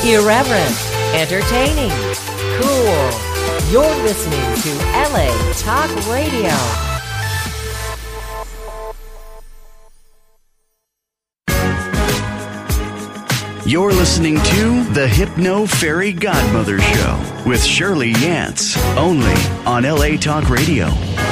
Irreverent, entertaining, cool. You're listening to LA Talk Radio. You're listening to The Hypno Fairy Godmother Show with Shirley Yance, only on LA Talk Radio.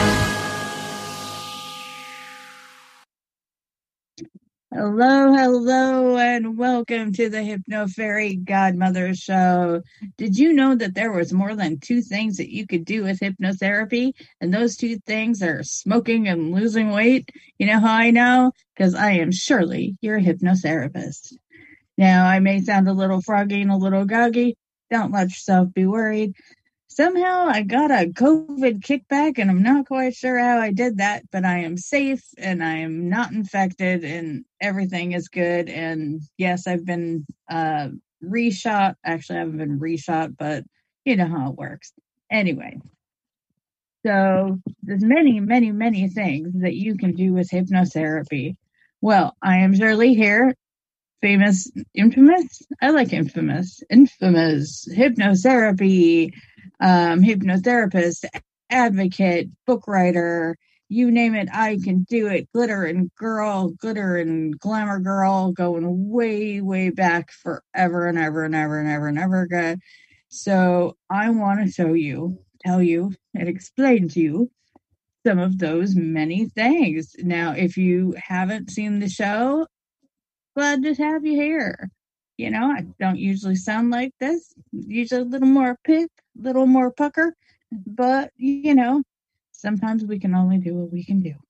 Hello, and welcome to the Hypno Fairy Godmother Show. Did you know that there was more than 2 things that you could do with hypnotherapy? And those 2 things are smoking and losing weight? You know how I know? Because I am Shirley, your hypnotherapist. Now, I may sound a little froggy and a little goggy. Don't let yourself be worried. Somehow I got a COVID kickback, and I'm not quite sure how I did that, but I am safe, and I am not infected, and everything is good. And yes, I've been reshot. Actually, I haven't been reshot, but you know how it works. Anyway, so there's many, many, many things that you can do with hypnotherapy. Well, I am Shirley here. Infamous? I like infamous. Infamous hypnotherapy, hypnotherapist, advocate, book writer, you name it, I can do it. Glitter and glamour girl, going way, way back forever and ever and ever and ever and ever ago. So I want to tell you, and explain to you some of those many things. Now, if you haven't seen the show, glad to have you here. You know, I don't usually sound like this. Usually a little more pip, a little more pucker. But, you know, sometimes we can only do what we can do.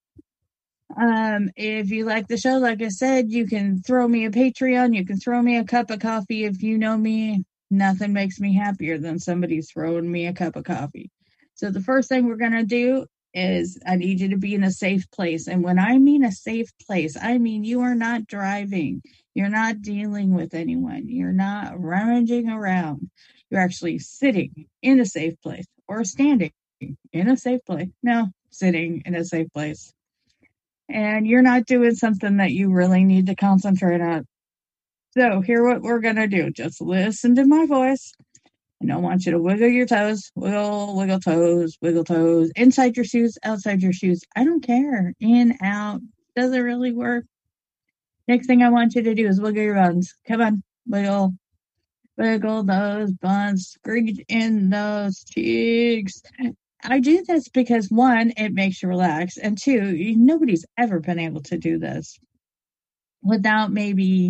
If you like the show, like I said, you can throw me a Patreon. You can throw me a cup of coffee. If you know me, nothing makes me happier than somebody throwing me a cup of coffee. So the first thing we're going to do is I need you to be in a safe place. And when I mean a safe place, I mean you are not driving. You're not dealing with anyone. You're not rummaging around. You're actually sitting in a safe place or standing in a safe place. No, sitting in a safe place. And you're not doing something that you really need to concentrate on. So here's what we're going to do. Just listen to my voice. I don't want you to wiggle your toes, wiggle toes, inside your shoes, outside your shoes. I don't care. In, out, doesn't really work. Next thing I want you to do is wiggle your buns. Come on, wiggle those buns, screech in those cheeks. I do this because 1, it makes you relax, and 2, nobody's ever been able to do this without maybe,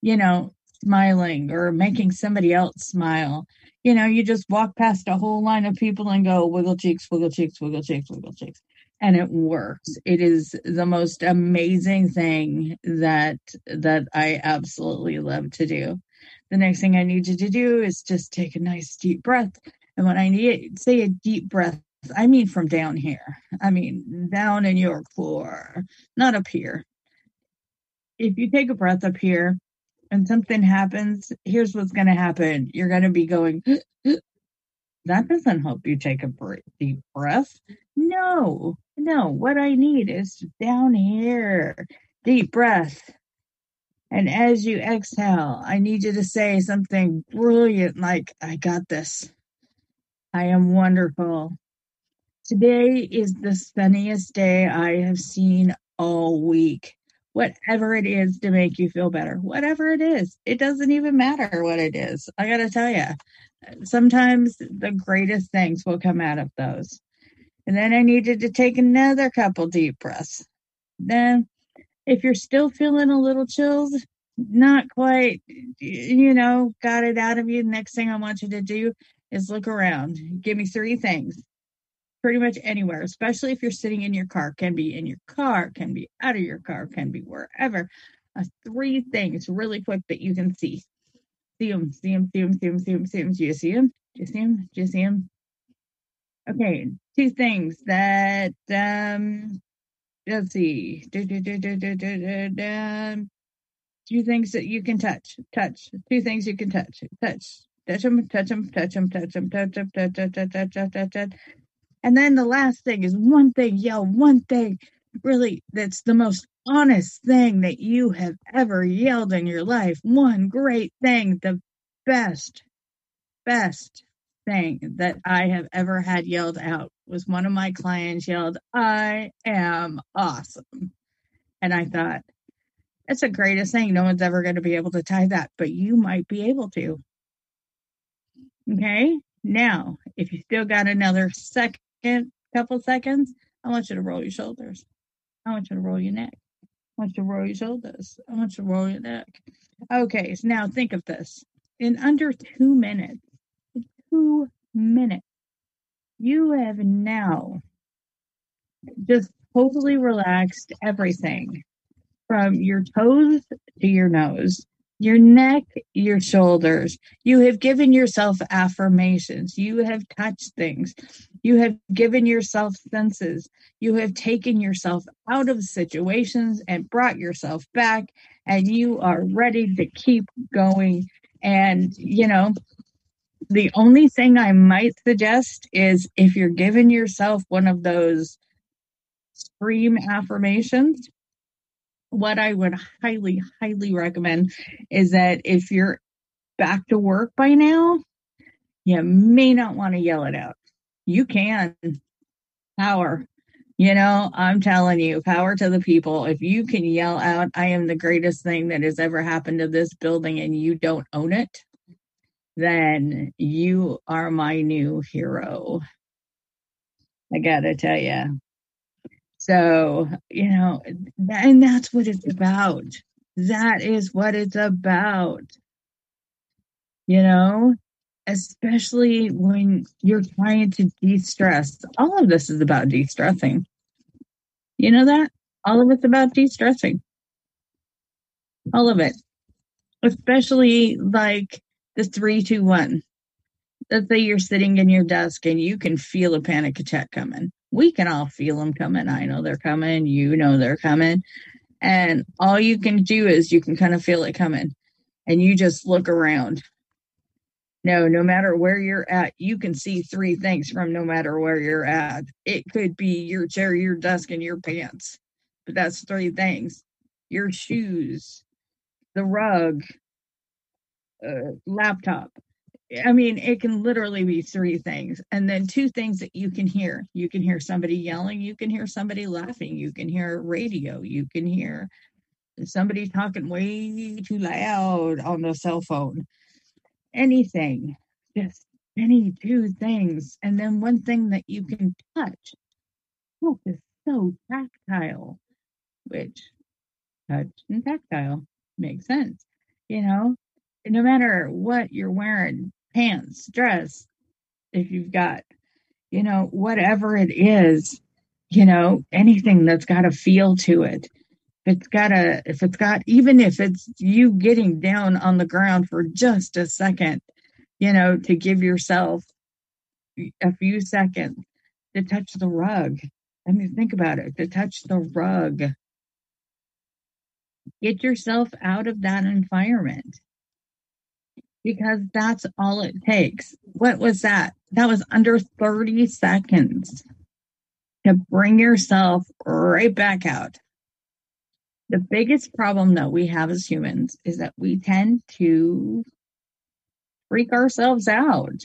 smiling or making somebody else smile. You just walk past a whole line of people and go, wiggle cheeks, wiggle cheeks, wiggle cheeks, wiggle cheeks. And it works. It is the most amazing thing that I absolutely love to do. The next thing I need you to do is just take a nice deep breath. And when I say a deep breath, I mean from down here. I mean down in your core, not up here. If you take a breath up here, and something happens, here's what's going to happen. You're going to be going, that doesn't help you take a deep breath. No. What I need is down here, deep breath. And as you exhale, I need you to say something brilliant like, I got this. I am wonderful. Today is the sunniest day I have seen all week. Whatever it is to make you feel better, whatever it is, it doesn't even matter what it is. I got to tell you, sometimes the greatest things will come out of those. And then I needed to take another couple deep breaths. Then if you're still feeling a little chilled, not quite, got it out of you, next thing I want you to do is look around. Give me 3 things. Pretty much anywhere, especially if you're sitting in your car. Can be in your car, can be out of your car, can be wherever. 3 things really quick that you can see. See them. Do you see them? Okay, 2 things that, let's see. 2 things that you can touch. 2 things you can touch. Touch them. And then the last thing is one thing, really, that's the most honest thing that you have ever yelled in your life. One great thing, the best thing that I have ever had yelled out was one of my clients yelled, "I am awesome." And I thought, it's the greatest thing. No one's ever going to be able to tie that, but you might be able to. Okay. Now, if you still got another couple seconds, I want you to roll your shoulders. I want you to roll your neck. I want you to roll your shoulders. I want you to roll your neck. Okay. So now think of this. In under 2 minutes, you have now just totally relaxed everything from your toes to your nose, your neck, your shoulders. You have given yourself affirmations. You have touched things. You have given yourself senses. You have taken yourself out of situations and brought yourself back, and you are ready to keep going. And, the only thing I might suggest is if you're giving yourself one of those scream affirmations, what I would highly, highly recommend is that if you're back to work by now, you may not want to yell it out. You can. Power. I'm telling you, power to the people. If you can yell out, "I am the greatest thing that has ever happened to this building," and you don't own it, then you are my new hero. I gotta tell you. So, and that's what it's about. That is what it's about. Especially when you're trying to de-stress. All of this is about de-stressing. You know that? All of it's about de-stressing. All of it. Especially like the 3, 2, 1. Let's say you're sitting in your desk and you can feel a panic attack coming. We can all feel them coming. I know they're coming. You know they're coming. And all you can do is you can kind of feel it coming. And you just look around. No matter where you're at, you can see 3 things from no matter where you're at. It could be your chair, your desk, and your pants. But that's 3 things. Your shoes, the rug, laptop. I mean, it can literally be 3 things. And then 2 things that you can hear. You can hear somebody yelling. You can hear somebody laughing. You can hear radio. You can hear somebody talking way too loud on the cell phone. Anything. Just any 2 things. And then 1 thing that you can touch. Oh, it's so tactile. Which touch and tactile makes sense. No matter what you're wearing, pants, dress, if you've got, whatever it is, anything that's got a feel to it. Even if it's you getting down on the ground for just a second, to give yourself a few seconds to touch the rug. I mean, think about it, to touch the rug. Get yourself out of that environment. Because that's all it takes. What was that? That was under 30 seconds to bring yourself right back out. The biggest problem that we have as humans is that we tend to freak ourselves out.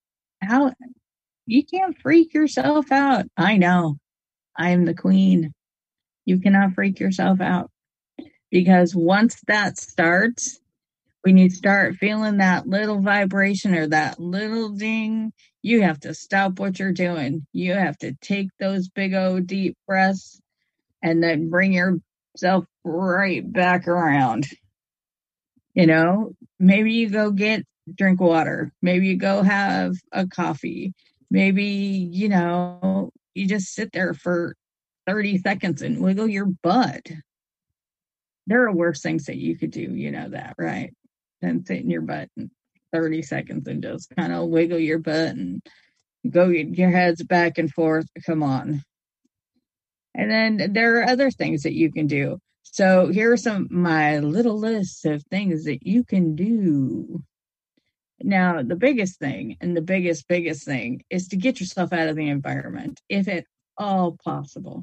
You can't freak yourself out. I know. I am the queen. You cannot freak yourself out. Because once that starts, when you start feeling that little vibration or that little ding, you have to stop what you're doing. You have to take those big old deep breaths and then bring yourself right back around. Maybe you go drink water. Maybe you go have a coffee. Maybe, you just sit there for 30 seconds and wiggle your butt. There are worse things that you could do. You know that, right? Than sit in your butt in 30 seconds and just kind of wiggle your butt and go your heads back and forth. Come on. And then there are other things that you can do. So here are my little list of things that you can do. Now, the biggest thing and the biggest thing is to get yourself out of the environment, if at all possible.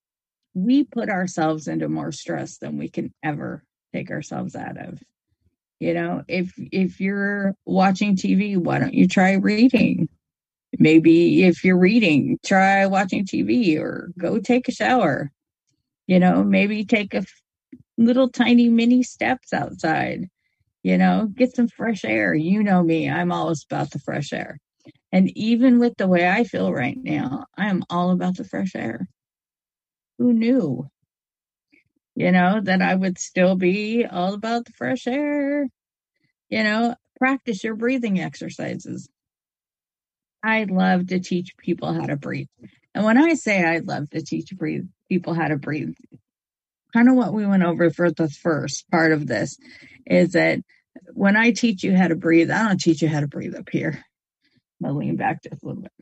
We put ourselves into more stress than we can ever take ourselves out of. If you're watching TV, why don't you try reading? Maybe if you're reading, try watching TV or go take a shower. Maybe take little tiny mini steps outside, get some fresh air. You know me, I'm always about the fresh air. And even with the way I feel right now, I am all about the fresh air. Who knew, that I would still be all about the fresh air? Practice your breathing exercises. I love to teach people how to breathe. And when I say I love to teach people how to breathe, kind of what we went over for the first part of this is that when I teach you how to breathe, I don't teach you how to breathe up here. I'll lean back just a little bit.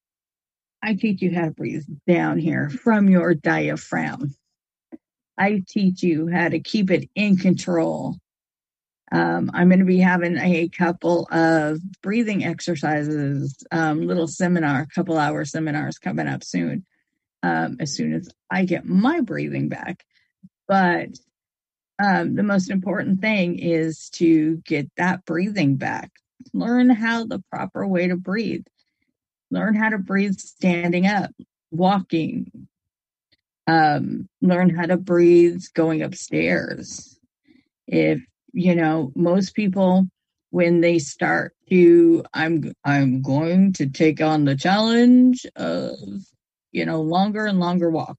I teach you how to breathe down here from your diaphragm. I teach you how to keep it in control. I'm going to be having a couple of breathing exercises, little seminar, couple hour seminars coming up soon, as soon as I get my breathing back. But the most important thing is to get that breathing back. Learn how the proper way to breathe. Learn how to breathe standing up, walking. Learn how to breathe going upstairs. If most people, when they start to, I'm going to take on the challenge of, longer and longer walk.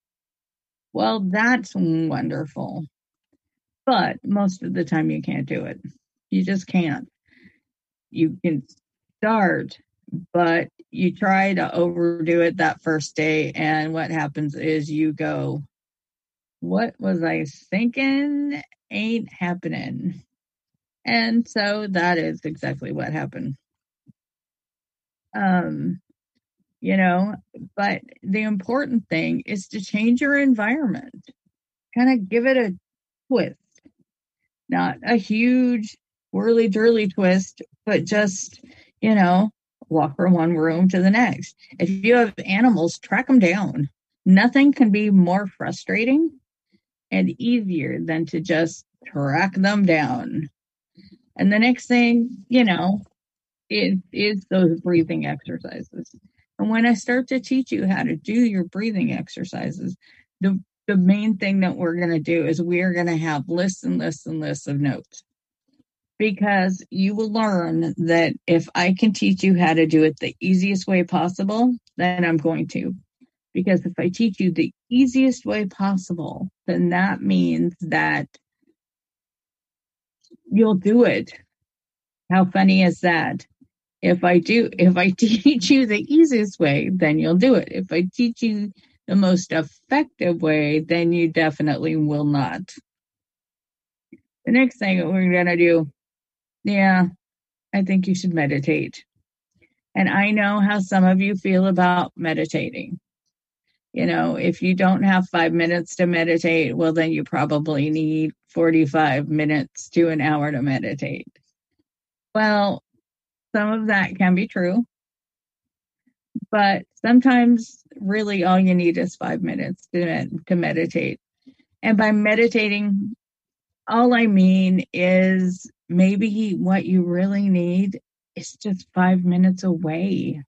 Well, that's wonderful. But most of the time you can't do it. You just can't. You can start, but you try to overdo it that first day. And what happens is you go, what was I thinking? Ain't happening. And so that is exactly what happened. But the important thing is to change your environment. Kind of give it a twist. Not a huge whirly-dirly twist, but just, walk from one room to the next. If you have animals, track them down. Nothing can be more frustrating and easier than to just track them down. And the next thing, is those breathing exercises. And when I start to teach you how to do your breathing exercises, the main thing that we're going to do is we're going to have lists and lists and lists of notes. Because you will learn that if I can teach you how to do it the easiest way possible, then I'm going to. Because if I teach you the easiest way possible, then that means that you'll do it. How funny is that? If I teach you the easiest way, then you'll do it. If I teach you the most effective way, then you definitely will not. The next thing that we're going to do, I think you should meditate. And I know how some of you feel about meditating. If you don't have 5 minutes to meditate, well, then you probably need 45 minutes to an hour to meditate. Well, some of that can be true. But sometimes really all you need is 5 minutes to meditate. And by meditating, all I mean is maybe what you really need is just 5 minutes away.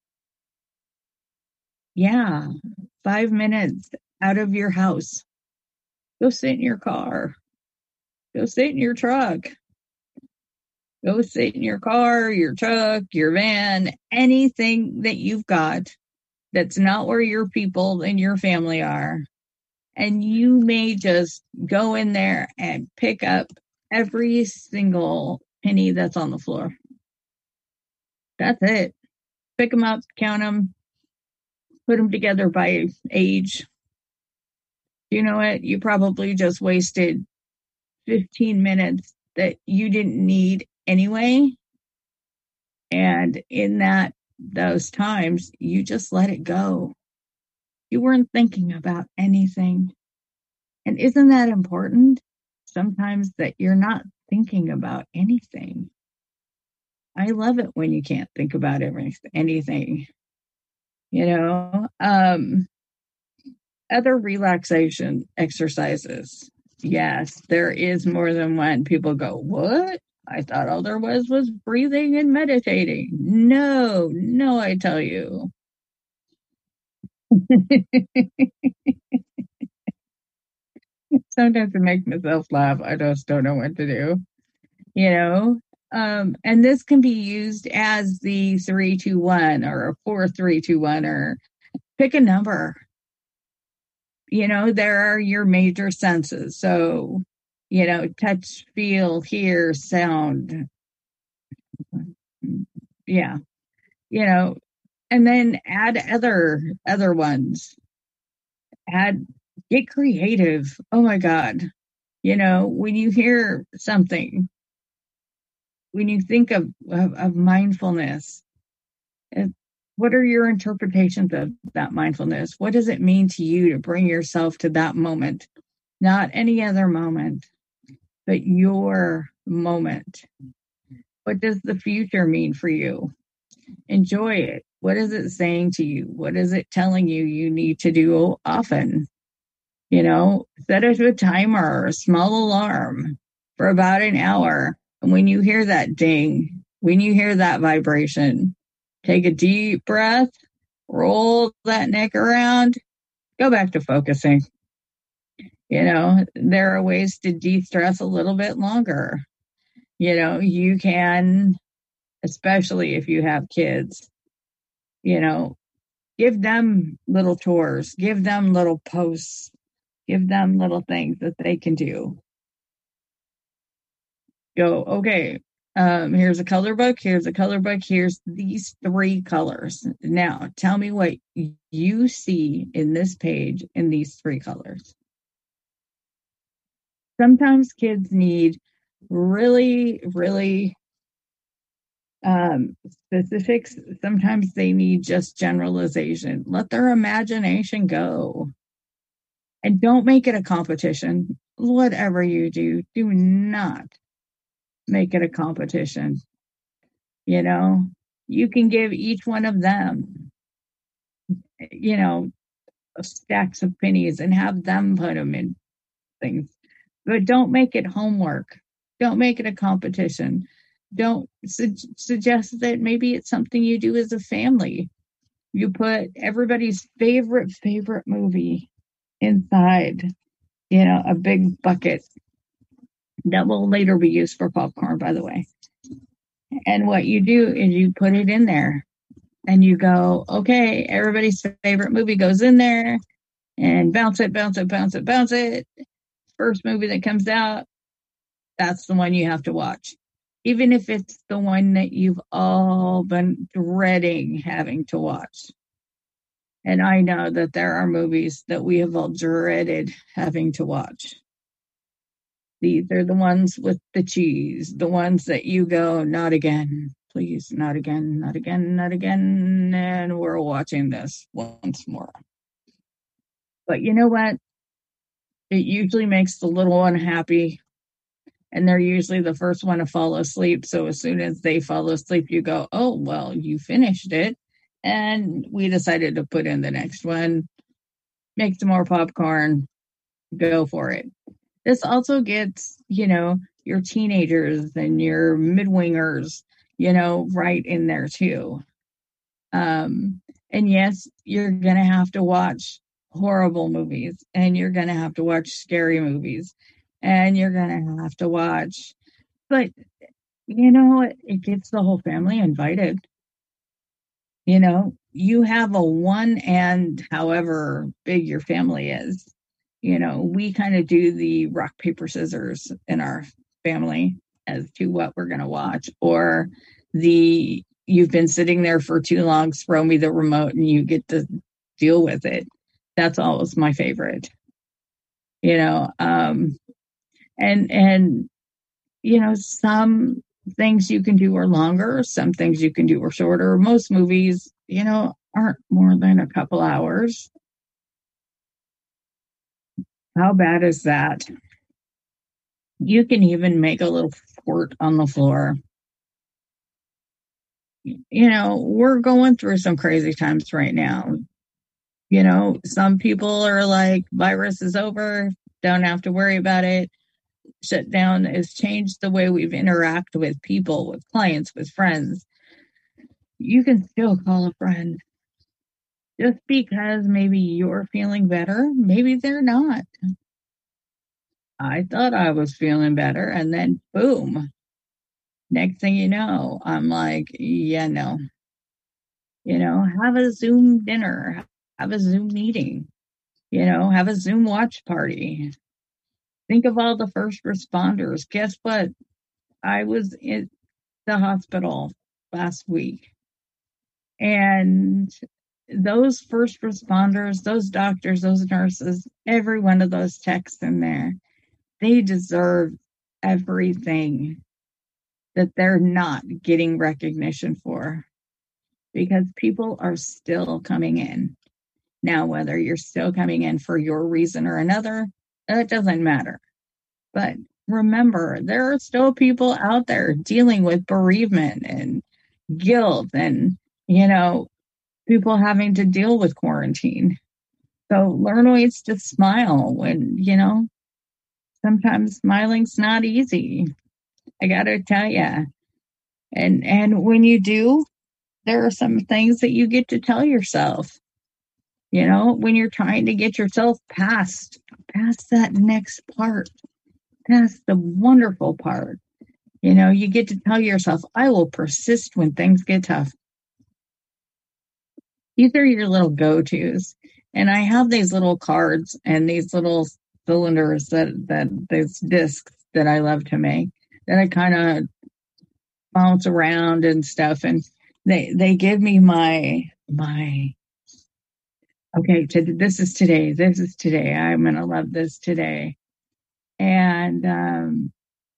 Yeah, 5 minutes out of your house. Go sit in your car. Go sit in your truck. Go sit in your car, your truck, your van, anything that you've got that's not where your people and your family are. And you may just go in there and pick up every single penny that's on the floor. That's it. Pick them up, count them, put them together by age. You know what? You probably just wasted 15 minutes that you didn't need anyway. And in those times, you just let it go. You weren't thinking about anything. And isn't that important? Sometimes that you're not thinking about anything. I love it when you can't think about anything. Other relaxation exercises. Yes, there is more than one. People go, what? I thought all there was breathing and meditating. No, no, I tell you. Sometimes it makes myself laugh. I just don't know what to do, you know? And this can be used as the 3-2-1 or a 4-3-2-1 or pick a number. You know, there are your major senses. So, you know, touch, feel, hear, sound. Yeah. You know, and then add other ones. Get creative. Oh my God. You know, when you hear something, when you think of mindfulness, what are your interpretations of that mindfulness? What does it mean to you to bring yourself to that moment? Not any other moment, but your moment. What does the future mean for you? Enjoy it. What is it saying to you? What is it telling you you need to do often? You know, set it to a timer or a small alarm for about an hour. And when you hear that ding, when you hear that vibration, take a deep breath, roll that neck around, go back to focusing. You know, there are ways to de-stress a little bit longer. You know, you can, especially if you have kids, you know, give them little chores, give them little posts, give them little things that they can do. Go, okay, here's a color book, here's a color book, here's these 3 colors. Now, tell me what you see in this page in these 3 colors. Sometimes kids need really, really specifics. Sometimes they need just generalization. Let their imagination go. And don't make it a competition. Whatever you do, do not make it a competition. You know, you can give each one of them, you know, stacks of pennies and have them put them in things. But don't make it homework. Don't make it a competition. Don't suggest that maybe it's something you do as a family. You put everybody's favorite movie inside, you know, a big bucket that will later be used for popcorn, by the way. And what you do is you put it in there and you go, okay, everybody's favorite movie goes in there and bounce it, bounce it, bounce it, bounce it. First movie that comes out, that's the one you have to watch. Even if it's the one that you've all been dreading having to watch. And I know that there are movies that we have all dreaded having to watch. These are the ones with the cheese, the ones that you go, not again, please, not again, not again, not again. And we're watching this once more. But you know what? It usually makes the little one happy. And they're usually the first one to fall asleep. So as soon as they fall asleep, you go, oh, well, you finished it. And we decided to put in the next one, make some more popcorn, go for it. This also gets, you know, your teenagers and your mid-wingers, you know, right in there too. And yes, you're going to have to watch horrible movies and you're going to have to watch scary movies and you're going to have to watch, but you know, it gets the whole family invited. You know, you have a one and however big your family is, you know, we kind of do the rock, paper, scissors in our family as to what we're going to watch, or the you've been sitting there for too long, throw me the remote and you get to deal with it. That's always my favorite, you know, and, you know, some things you can do are longer, some things you can do are shorter. Most movies, you know, aren't more than a couple hours. How bad is that? You can even make a little fort on the floor. You know, we're going through some crazy times right now. You know, some people are like, virus is over, don't have to worry about it. shutdown has changed the way we've interacted with people, with clients, with friends. You can still call a friend. Just because maybe you're feeling better, maybe they're not. I thought I was feeling better, and then boom. Next thing you know, I'm like, yeah, no. Have a Zoom dinner, have a Zoom meeting, have a Zoom watch party. Think of all the first responders. Guess what? I was in the hospital last week, and those first responders, those doctors, those nurses, every one of those techs in there, they deserve everything that they're not getting recognition for, because people are still coming in. Now, whether you're still coming in for your reason or another, it doesn't matter. But remember, there are still people out there dealing with bereavement and guilt and, people having to deal with quarantine. So learn ways to smile when, sometimes smiling's not easy. I got to tell you. And when you do, there are some things that you get to tell yourself. When you're trying to get yourself past that next part, past the wonderful part, you get to tell yourself, I will persist when things get tough. These are your little go-tos. And I have these little cards and these little cylinders that these discs that I love to make, that I kind of bounce around and stuff. And they give me my okay, this is today. I'm going to love this today. And,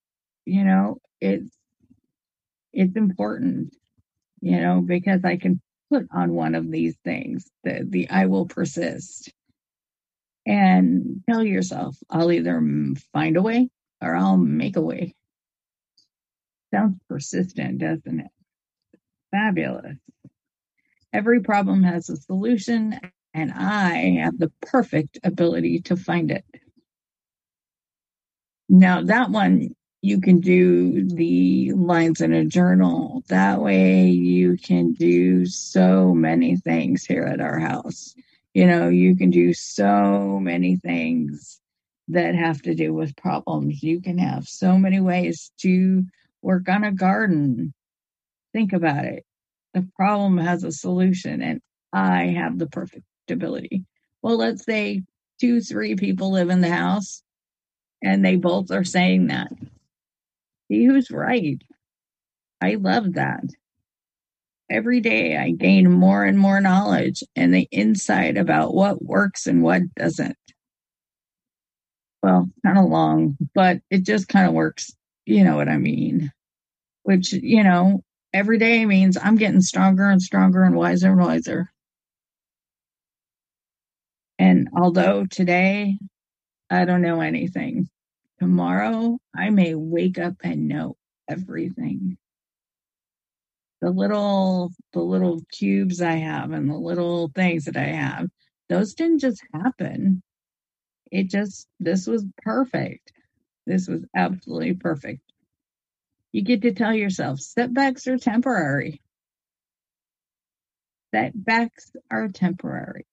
it's important, because I can put on one of these things, the I will persist, and tell yourself, I'll either find a way or I'll make a way. Sounds persistent, doesn't it? Fabulous. Every problem has a solution, and I have the perfect ability to find it. Now, that one, you can do the lines in a journal. That way you can do so many things here at our house. You can do so many things that have to do with problems. You can have so many ways to work on a garden. Think about it. The problem has a solution, and I have the perfect ability. Well, let's say 2-3 people live in the house, and they both are saying that. See who's right. I love that. Every day I gain more and more knowledge and the insight about what works and what doesn't. Well, kind of long, but it just kind of works. You know what I mean? Which, every day means I'm getting stronger and stronger and wiser. And although today I don't know anything, tomorrow I may wake up and know everything. The little cubes I have and the little things that I have, those didn't just happen. This was perfect. This was absolutely perfect. You get to tell yourself, setbacks are temporary. Setbacks are temporary.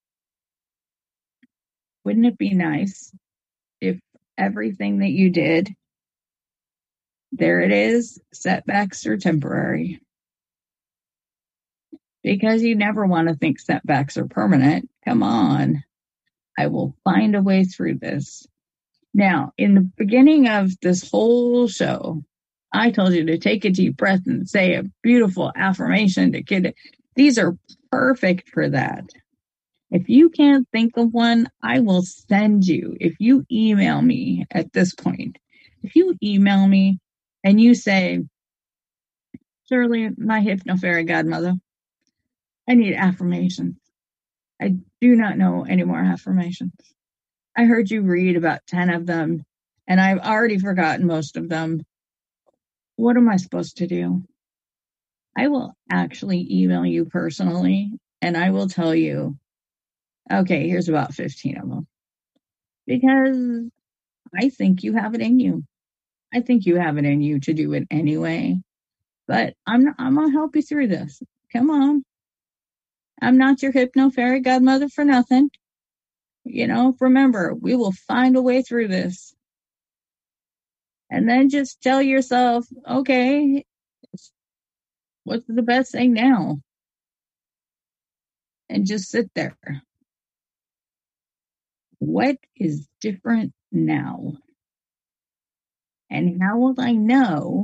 Wouldn't it be nice if everything that you did, there it is, setbacks are temporary? Because you never want to think setbacks are permanent. Come on. I will find a way through this. Now, in the beginning of this whole show, I told you to take a deep breath and say a beautiful affirmation to kid. These are perfect for that. If you can't think of one, I will send you. If you email me at this point, if you email me and you say, Shirley, my hypno-fairy godmother, I need affirmations. I do not know any more affirmations. I heard you read about 10 of them, and I've already forgotten most of them. What am I supposed to do? I will actually email you personally, and I will tell you, okay, here's about 15 of them. Because I think you have it in you. I think you have it in you to do it anyway. But I'm gonna help you through this. Come on. I'm not your hypno fairy godmother for nothing. Remember, we will find a way through this. And then just tell yourself, okay, what's the best thing now? And just sit there. What is different now? And how will I know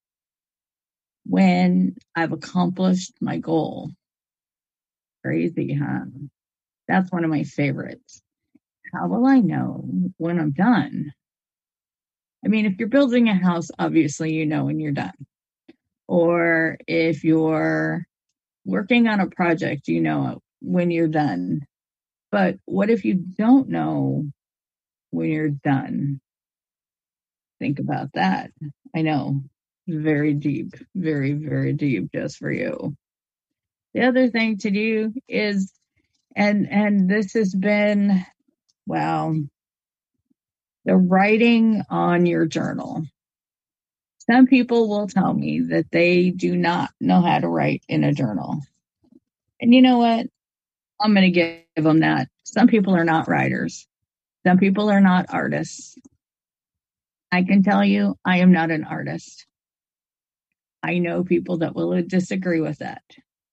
when I've accomplished my goal? Crazy, huh? That's one of my favorites. How will I know when I'm done? I mean, if you're building a house, obviously you know when you're done. Or if you're working on a project, you know when you're done. But what if you don't know when you're done? Think about that. I know, very deep, very, very deep just for you. The other thing to do is, and this has been, well, the writing on your journal. Some people will tell me that they do not know how to write in a journal. And you know what? I'm going to give them that. Some people are not writers. Some people are not artists. I can tell you, I am not an artist. I know people that will disagree with that.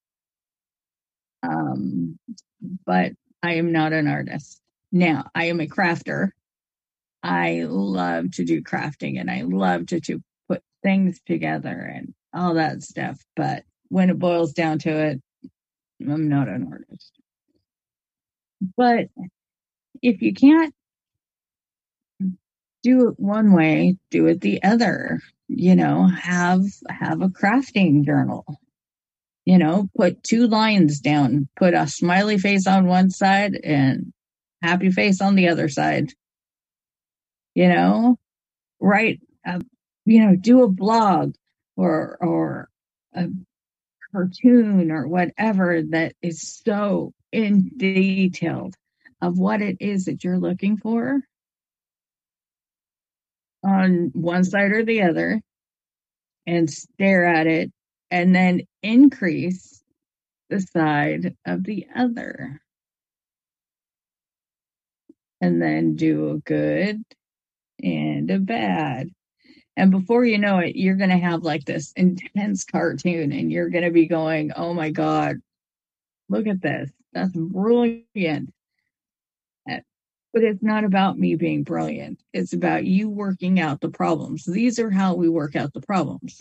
But I am not an artist. Now, I am a crafter. I love to do crafting and I love to put things together and all that stuff. But when it boils down to it, I'm not an artist. But if you can't do it one way, do it the other. Have a crafting journal. Put 2 lines down, put a smiley face on one side and happy face on the other side. Write, do a blog or a cartoon or whatever that is so in detailed of what it is that you're looking for on one side or the other and stare at it and then increase the side of the other. And then do a good and a bad. And before you know it, you're going to have like this intense cartoon and you're going to be going, oh my God, look at this. That's brilliant. But it's not about me being brilliant. It's about you working out the problems. These are how we work out the problems.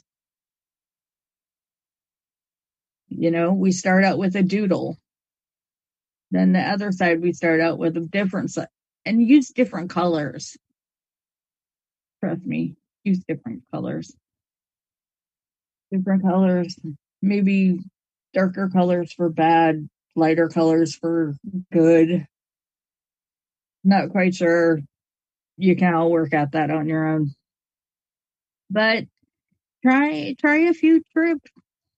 We start out with a doodle. Then the other side, we start out with a different side and use different colors. Trust me, use different colors. Different colors, maybe darker colors for bad, lighter colors for good. Not quite sure. You can all work out that on your own. But try a few tricks.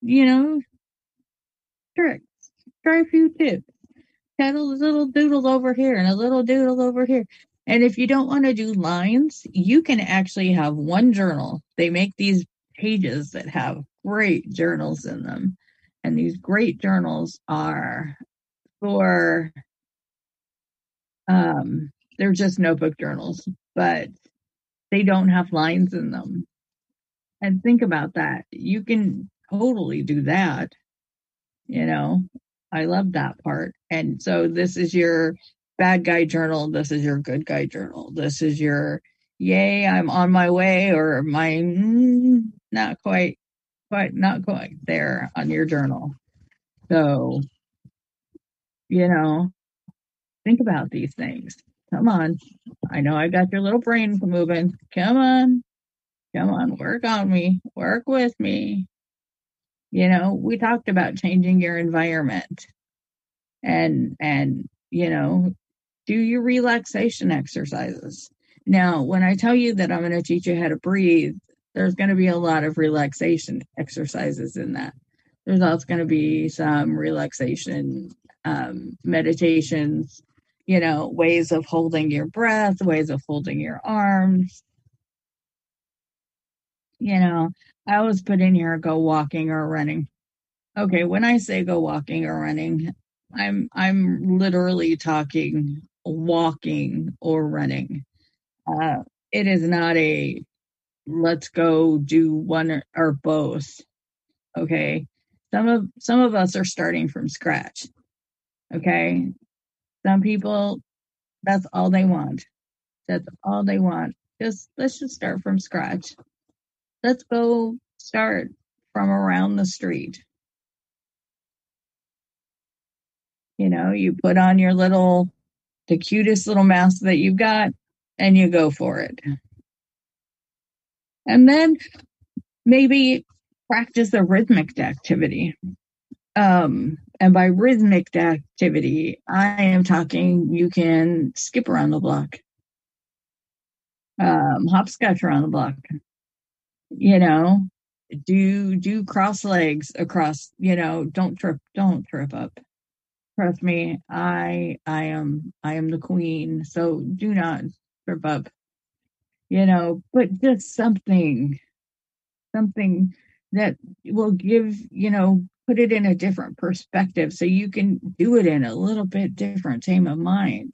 Try a few tips. Got a little doodle over here and a little doodle over here. And if you don't want to do lines, you can actually have one journal. They make these pages that have great journals in them. And these great journals are for, they're just notebook journals, but they don't have lines in them. And think about that. You can totally do that. I love that part. And so this is your bad guy journal. This is your good guy journal. This is your, yay, I'm on my way, or my not quite there on your journal. So, think about these things. Come on. I know I got your little brain moving. Come on, work on me. Work with me. We talked about changing your environment and do your relaxation exercises. Now, when I tell you that I'm going to teach you how to breathe, there's going to be a lot of relaxation exercises in that. There's also going to be some relaxation meditations, ways of holding your breath, ways of holding your arms. I always put in here, go walking or running. Okay, when I say go walking or running, I'm literally talking walking or running. It is not a let's go do one or both. Okay. Some of us are starting from scratch. Okay. Some people, that's all they want. That's all they want. Let's just start from scratch. Let's go start from around the street. You put on the cutest little mask that you've got, and you go for it. And then maybe practice a rhythmic activity. And by rhythmic activity, I am talking you can skip around the block, hopscotch around the block, do cross legs across, don't trip up. Trust me, I am the queen, so do not trip up, but just something that will give, put it in a different perspective so you can do it in a little bit different frame of mind.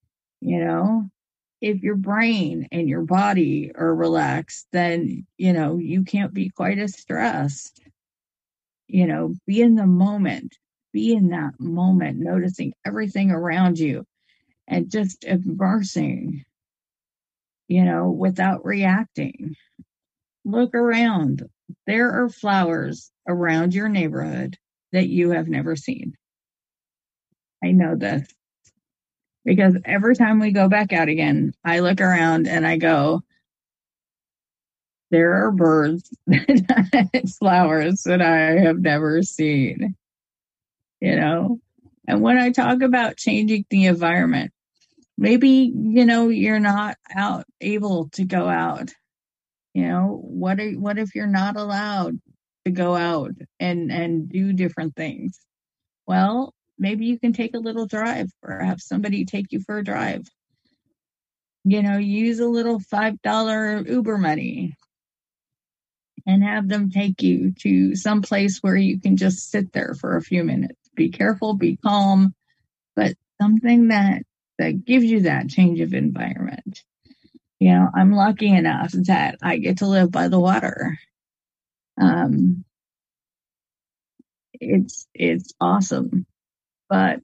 If your brain and your body are relaxed, then, you can't be quite as stressed. Be in the moment, be in that moment, noticing everything around you and just immersing, without reacting. Look around. There are flowers around your neighborhood that you have never seen. I know this because every time we go back out again, I look around and I go, there are birds and flowers that I have never seen, And when I talk about changing the environment, maybe, you're not able to go out. What if you're not allowed to go out and do different things? Well, maybe you can take a little drive or have somebody take you for a drive. Use a little $5 Uber money and have them take you to some place where you can just sit there for a few minutes. Be careful, be calm, but something that gives you that change of environment. I'm lucky enough that I get to live by the water. It's awesome, but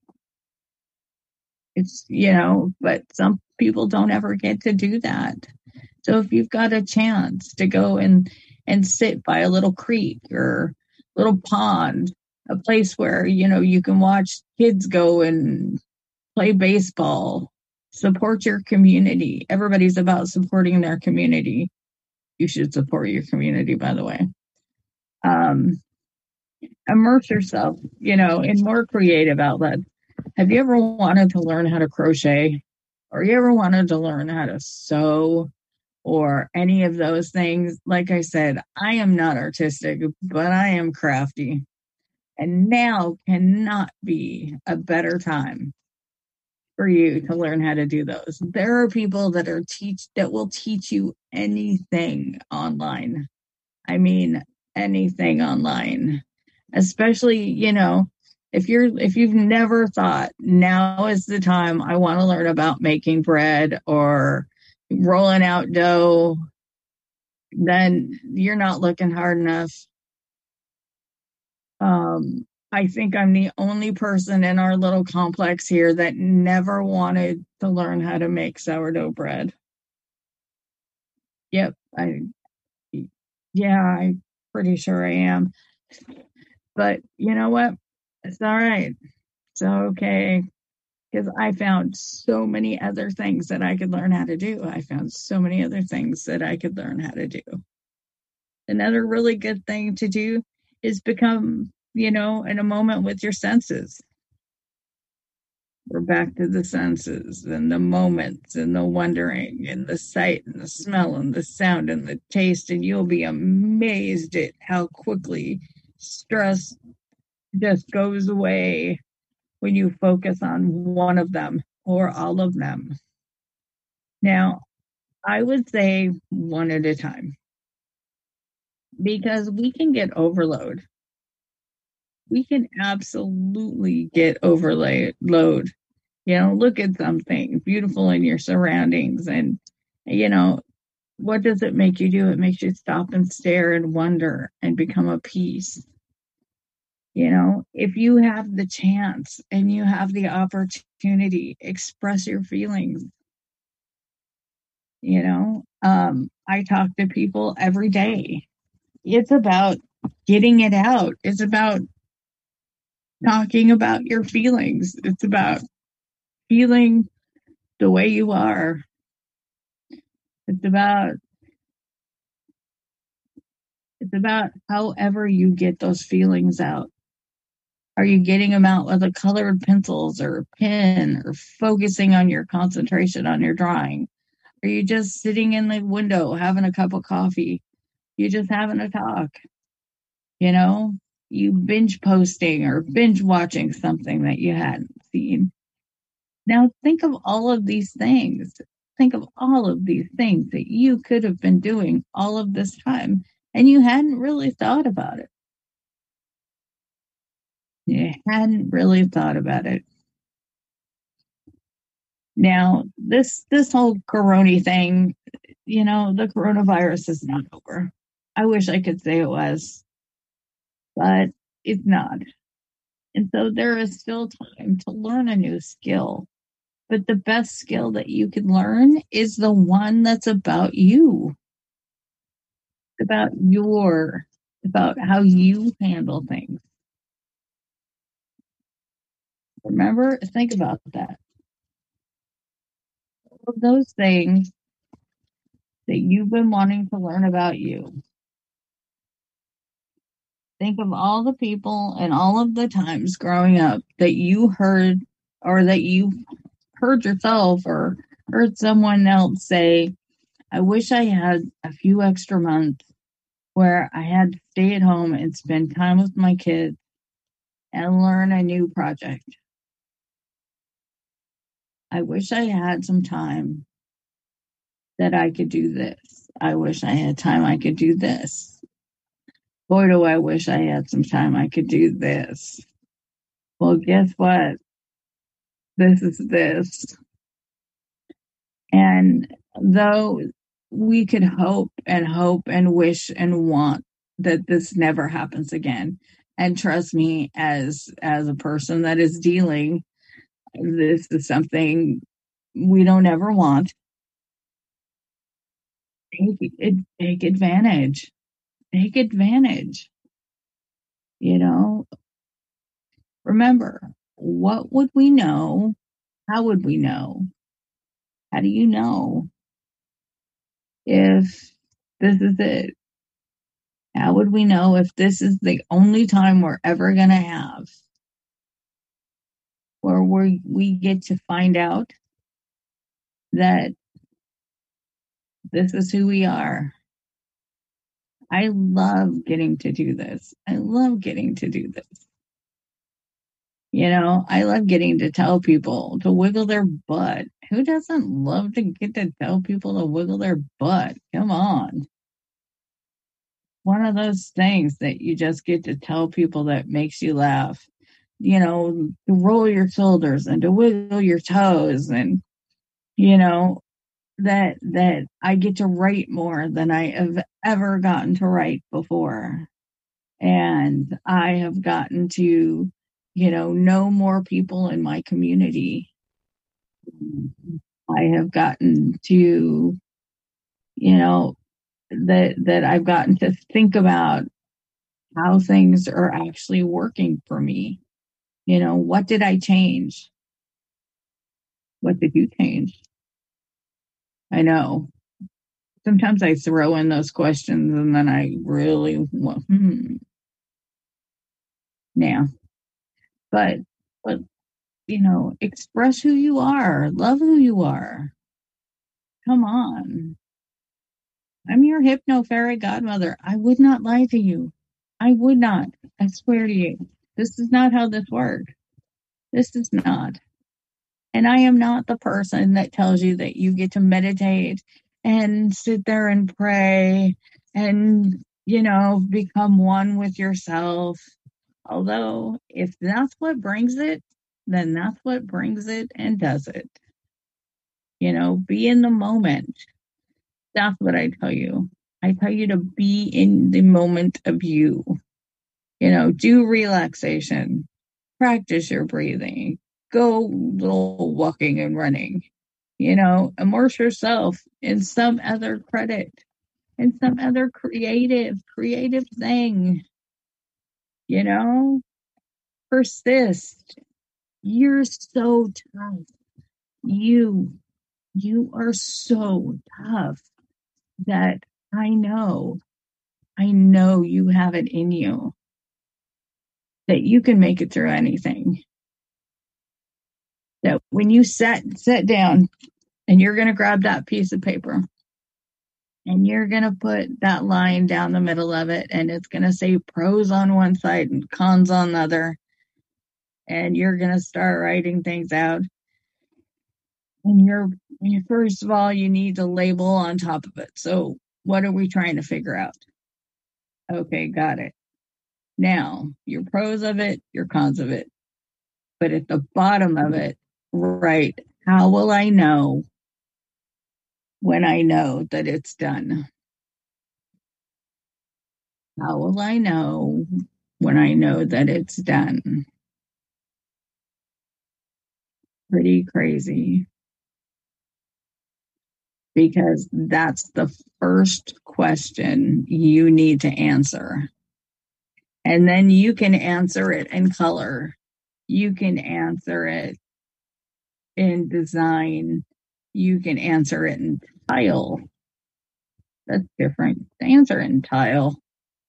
but some people don't ever get to do that. So if you've got a chance to go and sit by a little creek or little pond, a place where, you can watch kids go and play baseball, support your community. Everybody's about supporting their community. You should support your community, by the way. Immerse yourself, in more creative outlets. Have you ever wanted to learn how to crochet? Or you ever wanted to learn how to sew? Or any of those things? Like I said, I am not artistic, but I am crafty. And now cannot be a better time for you to learn how to do those. There are people that will teach you anything online. I mean, anything online. Especially, if you've never thought, now is the time I want to learn about making bread or rolling out dough, then you're not looking hard enough. I think I'm the only person in our little complex here that never wanted to learn how to make sourdough bread. Yep, I'm pretty sure I am. But you know what? It's all right. It's okay. Because I found so many other things that I could learn how to do. Another really good thing to do is become, in a moment with your senses. We're back to the senses and the moments and the wondering and the sight and the smell and the sound and the taste. And you'll be amazed at how quickly stress just goes away when you focus on one of them or all of them. Now, I would say one at a time because we can get overload. We can absolutely get overload. Look at something beautiful in your surroundings and, what does it make you do? It makes you stop and stare and wonder and become a piece. If you have the chance and you have the opportunity, express your feelings. I talk to people every day. It's about getting it out. It's about talking about your feelings. It's about feeling the way you are. It's about however you get those feelings out. Are you getting them out with a colored pencils or a pen or focusing on your concentration on your drawing? Are you just sitting in the window having a cup of coffee? You just having a talk? You binge posting or binge watching something that you hadn't seen. Now think of all of these things. Think of all of these things that you could have been doing all of this time and you hadn't really thought about it. You hadn't really thought about it. Now, this whole corona thing, the coronavirus is not over. I wish I could say it was, but it's not. And so there is still time to learn a new skill. But the best skill that you can learn is the one that's about you. About how you handle things. Remember, think about that. All of those things that you've been wanting to learn about you. Think of all the people and all of the times growing up that you heard or that you heard yourself or heard someone else say, I wish I had a few extra months where I had to stay at home and spend time with my kids and learn a new project. I wish I had some time that I could do this. I wish I had time I could do this. Boy, do I wish I had some time I could do this. Well, guess what? This is this. And though we could hope and wish and want that this never happens again, and trust me, as a person that is dealing, this is something we don't ever want. Take advantage. Take advantage. Remember, what would we know? How would we know? How do you know if this is it? How would we know if this is the only time we're ever going to have where we get to find out that this is who we are? I love getting to do this. I love getting to do this. I love getting to tell people to wiggle their butt. Who doesn't love to get to tell people to wiggle their butt? Come on. One of those things that you just get to tell people that makes you laugh. To roll your shoulders and to wiggle your toes and, that I get to write more than I have ever gotten to write before. And I have gotten to, know more people in my community. I have gotten to, that I've gotten to think about how things are actually working for me. What did I change? What did you change? I know. Sometimes I throw in those questions and then I really want, Now, but, express who you are. Love who you are. Come on. I'm your hypno fairy godmother. I would not lie to you. I would not. I swear to you. This is not how this works. This is not. And I am not the person that tells you that you get to meditate and sit there and pray and, become one with yourself. Although, if that's what brings it, then that's what brings it and does it. Be in the moment. That's what I tell you. I tell you to be in the moment of you. Do relaxation, practice your breathing, go little walking and running, immerse yourself in some other credit, in some other creative thing, persist. You're so tough. You are so tough that I know you have it in you that you can make it through anything. That when you sit down and you're going to grab that piece of paper and you're going to put that line down the middle of it, and it's going to say pros on one side and cons on the other, and you're going to start writing things out. And first of all, you need to label on top of it. So what are we trying to figure out? Okay, got it. Now, your pros of it, your cons of it. But at the bottom of it, right, how will I know when I know that it's done? How will I know when I know that it's done? Pretty crazy. Because that's the first question you need to answer. And then you can answer it in color. You can answer it in design. You can answer it in tile. That's different. Answer it in tile.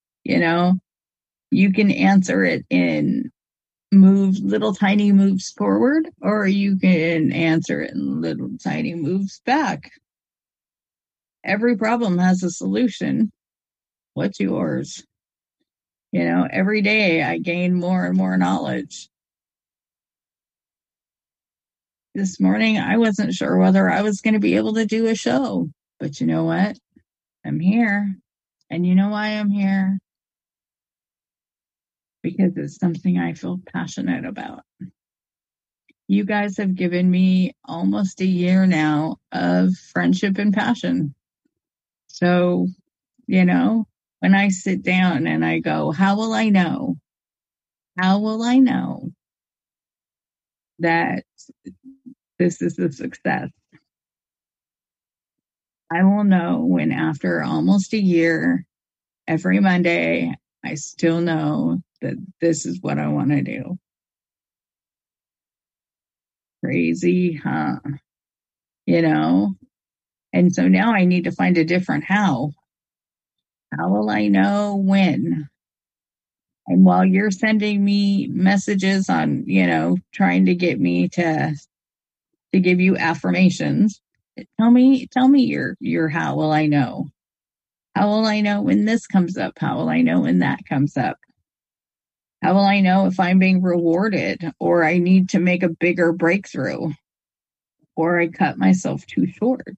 You can answer it in little tiny moves forward, or you can answer it in little tiny moves back. Every problem has a solution. What's yours? Every day I gain more and more knowledge. This morning, I wasn't sure whether I was going to be able to do a show, but you know what? I'm here. And you know why I'm here? Because it's something I feel passionate about. You guys have given me almost a year now of friendship and passion. So, when I sit down and I go, how will I know? How will I know that this is a success? I will know when, after almost a year, every Monday, I still know that this is what I want to do. Crazy, huh? And so now I need to find a different how. How will I know when? And while you're sending me messages on, trying to get me to give you affirmations, tell me your how will I know? How will I know when this comes up? How will I know when that comes up? How will I know if I'm being rewarded, or I need to make a bigger breakthrough, or I cut myself too short?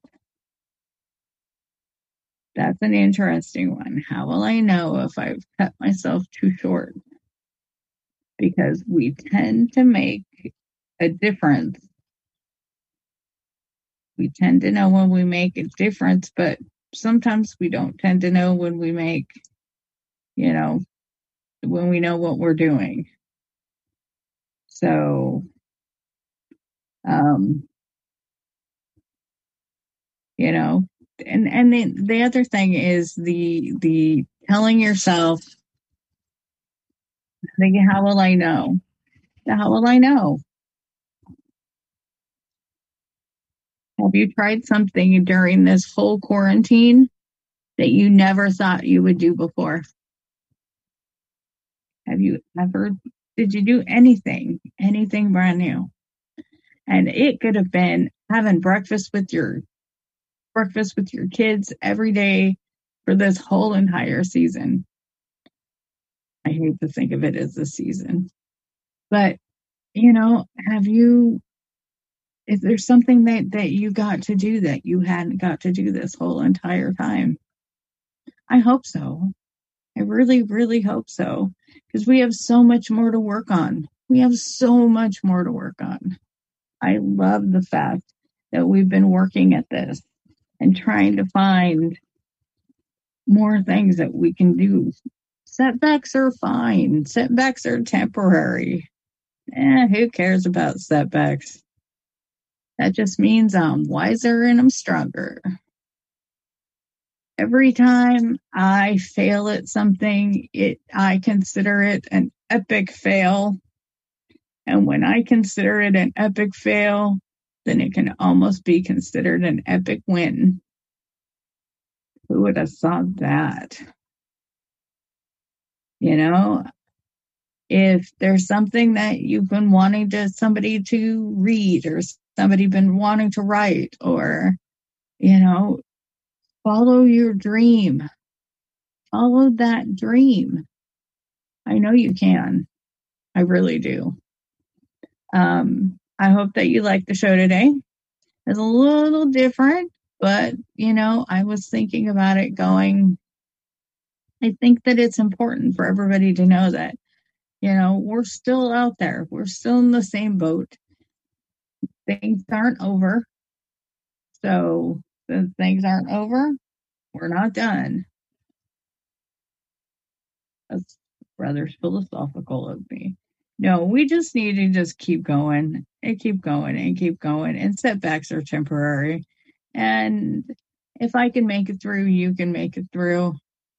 That's an interesting one. How will I know if I've cut myself too short? Because we tend to make a difference. We tend to know when we make a difference, but sometimes we don't tend to know when we make, when we know what we're doing. So, and the other thing is the telling yourself, thinking, how will I know? How will I know? Have you tried something during this whole quarantine that you never thought you would do before? Did you do anything brand new? And it could have been having breakfast with your kids every day for this whole entire season. I hate to think of it as a season, but have you Is there something that you got to do that you hadn't got to do this whole entire time? I hope so. I really, really hope so. Because we have so much more to work on. We have so much more to work on. I love the fact that we've been working at this and trying to find more things that we can do. Setbacks are fine. Setbacks are temporary. Who cares about setbacks? That just means I'm wiser and I'm stronger. Every time I fail at something, I consider it an epic fail. And when I consider it an epic fail, then it can almost be considered an epic win. Who would have thought that? You know, if there's something that you've been wanting somebody to read or somebody been wanting to write, or, follow your dream. Follow that dream. I know you can. I really do. I hope that you like the show today. It's a little different, but, I was thinking about it going, I think that it's important for everybody to know that, we're still out there. We're still in the same boat. Things aren't over. So since things aren't over, we're not done. That's rather philosophical of me. No, we just need to just keep going and keep going and keep going. And setbacks are temporary. And if I can make it through, you can make it through.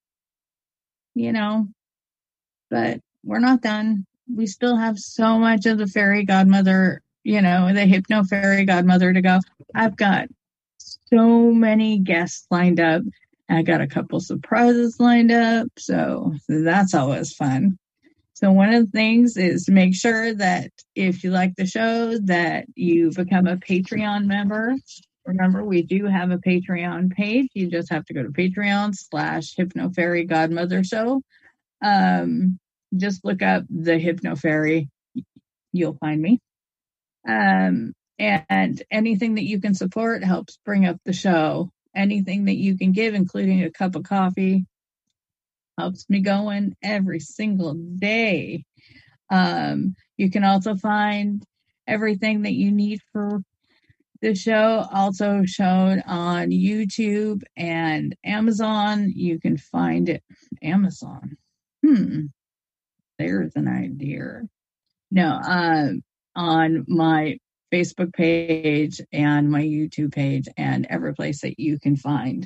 But we're not done. We still have so much of the fairy godmother, the hypno fairy godmother to go. I've got so many guests lined up. I got a couple surprises lined up. So that's always fun. So one of the things is to make sure that if you like the show, that you become a Patreon member. Remember, we do have a Patreon page. You just have to go to Patreon/Hypno Fairy Godmother Show. Just look up the Hypno Fairy. You'll find me. And anything that you can support helps bring up the show. Anything that you can give, including a cup of coffee, helps me going every single day. You can also find everything that you need for the show also shown on YouTube and Amazon. You can find it. Amazon. There's an idea. No, on my Facebook page and my YouTube page and every place that you can find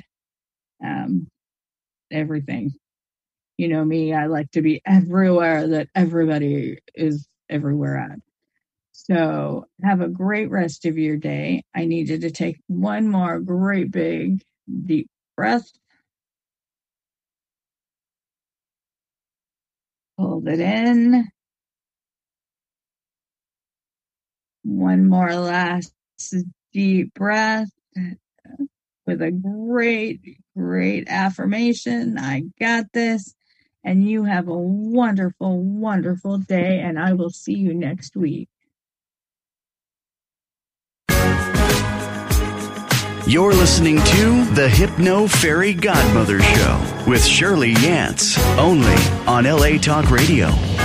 everything. You know me, I like to be everywhere that everybody is everywhere at. So have a great rest of your day. I need you to take one more great big deep breath. Hold it in. One more last deep breath with a great, great affirmation. I got this. And you have a wonderful, wonderful day. And I will see you next week. You're listening to the Hypno Fairy Godmother Show with Shirley Yance, only on LA Talk Radio.